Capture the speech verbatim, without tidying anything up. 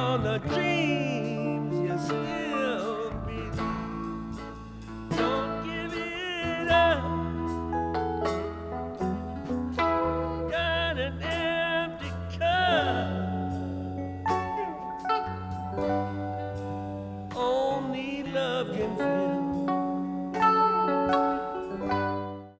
on the dreams you still believe. Don't give it up. Got an empty cup.